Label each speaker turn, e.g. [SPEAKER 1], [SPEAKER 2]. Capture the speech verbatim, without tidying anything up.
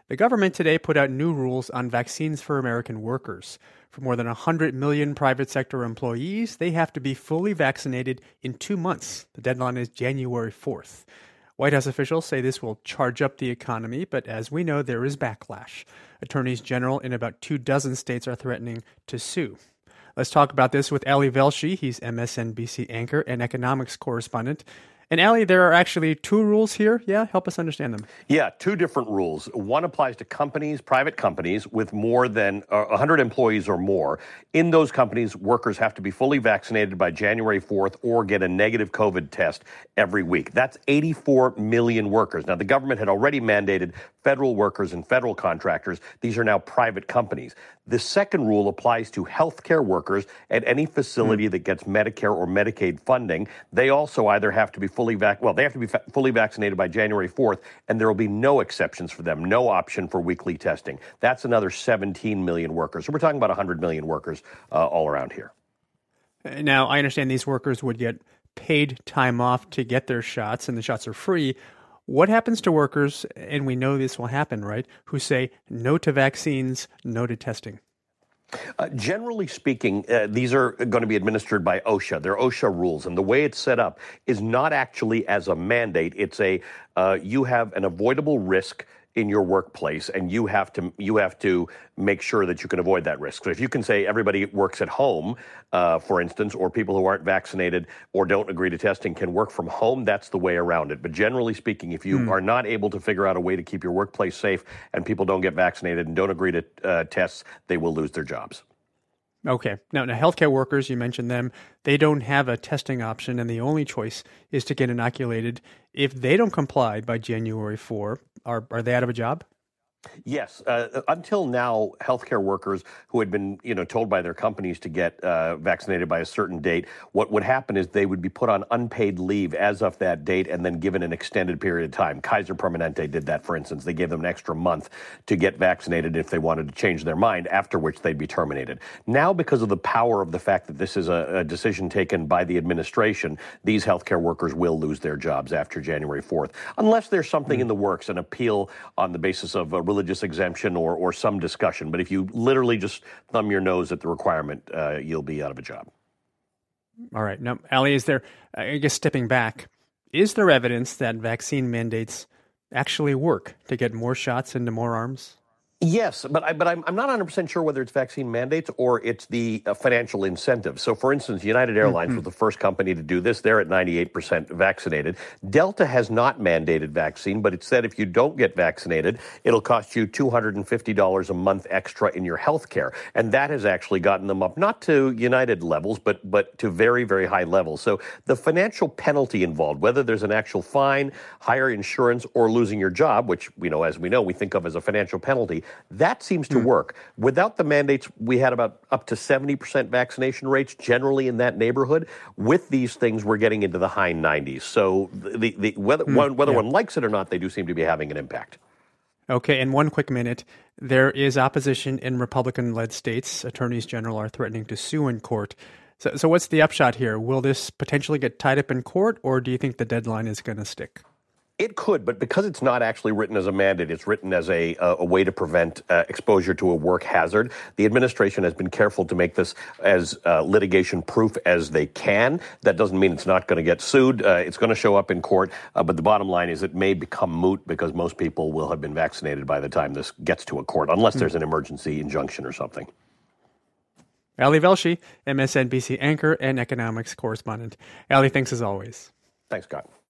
[SPEAKER 1] The government today put out new rules on vaccines for American workers. For more than one hundred million private sector employees, they have to be fully vaccinated in two months. The deadline is January fourth. White House officials say this will charge up the economy, but as we know, there is backlash. Attorneys general in about two dozen states are threatening to sue. Let's talk about this with Ali Velshi. He's M S N B C anchor and economics correspondent. And Ali, there are actually two rules here. Yeah, help us understand them.
[SPEAKER 2] Yeah, two different rules. One applies to companies, private companies with more than uh, one hundred employees or more. In those companies, workers have to be fully vaccinated by January fourth or get a negative COVID test every week. That's eighty-four million workers. Now, the government had already mandated federal workers and federal contractors. These are now private companies. The second rule applies to healthcare workers at any facility mm. that gets Medicare or Medicaid funding. They also either have to be fully vac- well, they have to be fa- fully vaccinated by January fourth, and there will be no exceptions for them, no option for weekly testing. That's another seventeen million workers. So we're talking about one hundred million workers uh, all around here.
[SPEAKER 1] Now, I understand these workers would get paid time off to get their shots, and the shots are free. What happens to workers, and we know this will happen, right, who say no to vaccines, no to testing?
[SPEAKER 2] Uh, generally speaking, uh, these are going to be administered by OSHA. They're OSHA rules. And the way it's set up is not actually as a mandate. It's a uh, you have an avoidable risk in your workplace, and you have to you have to make sure that you can avoid that risk. So if you can say everybody works at home, uh, for instance, or people who aren't vaccinated or don't agree to testing can work from home, that's the way around it. But generally speaking, if you mm. are not able to figure out a way to keep your workplace safe and people don't get vaccinated and don't agree to uh, tests, they will lose their jobs.
[SPEAKER 1] Okay. Now, now, healthcare workers, you mentioned them, they don't have a testing option, and the only choice is to get inoculated. If they don't comply by January fourth, are are they out of a job?
[SPEAKER 2] Yes. Uh, until now, healthcare workers who had been, you know, told by their companies to get uh, vaccinated by a certain date, what would happen is they would be put on unpaid leave as of that date and then given an extended period of time. Kaiser Permanente did that, for instance. They gave them an extra month to get vaccinated if they wanted to change their mind, after which they'd be terminated. Now, because of the power of the fact that this is a, a decision taken by the administration, these healthcare workers will lose their jobs after January fourth, unless there's something mm. in the works, an appeal on the basis of a religious exemption or or some discussion. But if you literally just thumb your nose at the requirement, uh, you'll be out of a job.
[SPEAKER 1] All right. Now, Ali, is there, I guess stepping back, is there evidence that vaccine mandates actually work to get more shots into more arms?
[SPEAKER 2] Yes, but I, but I'm I'm not one hundred percent sure whether it's vaccine mandates or it's the uh, financial incentive. So, for instance, United Airlines mm-hmm. was the first company to do this. They're at ninety-eight percent vaccinated. Delta has not mandated vaccine, but it said if you don't get vaccinated, it'll cost you two hundred fifty dollars a month extra in your health care. And that has actually gotten them up, not to United levels, but but to very, very high levels. So the financial penalty involved, whether there's an actual fine, higher insurance, or losing your job, which, you know, as we know, we think of as a financial penalty, that seems to mm. work. Without the mandates, we had about up to seventy percent vaccination rates generally in that neighborhood. With these things, we're getting into the high nineties. So the, the, whether, mm. one, whether yeah. one likes it or not, they do seem to be having an impact.
[SPEAKER 1] Okay, in one quick minute, there is opposition in Republican-led states. Attorneys general are threatening to sue in court. So, so what's the upshot here? Will this potentially get tied up in court, or do you think the deadline is going to stick?
[SPEAKER 2] It could, but because it's not actually written as a mandate, it's written as a, a, a way to prevent uh, exposure to a work hazard. The administration has been careful to make this as uh, litigation-proof as they can. That doesn't mean it's not going to get sued. Uh, it's going to show up in court, uh, but the bottom line is it may become moot because most people will have been vaccinated by the time this gets to a court, unless there's an emergency injunction or something.
[SPEAKER 1] Ali Velshi, M S N B C anchor and economics correspondent. Ali, thanks as always.
[SPEAKER 2] Thanks, Scott.